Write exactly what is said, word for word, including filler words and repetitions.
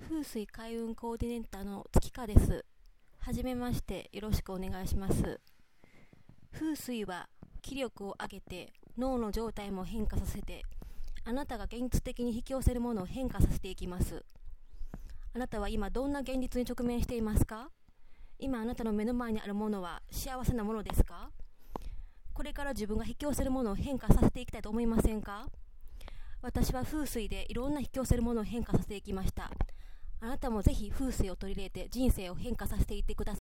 風水開運コーディネーターの月香です。はじめまして、よろしくお願いします。風水は気力を上げて脳の状態も変化させて、あなたが現実的に引き寄せるものを変化させていきます。あなたは今どんな現実に直面していますか？今あなたの目の前にあるものは幸せなものですか？これから自分が引き寄せるものを変化させていきたいと思いませんか？私は風水でいろんな引き寄せるものを変化させていきました。あなたもぜひ風水を取り入れて人生を変化させていってください。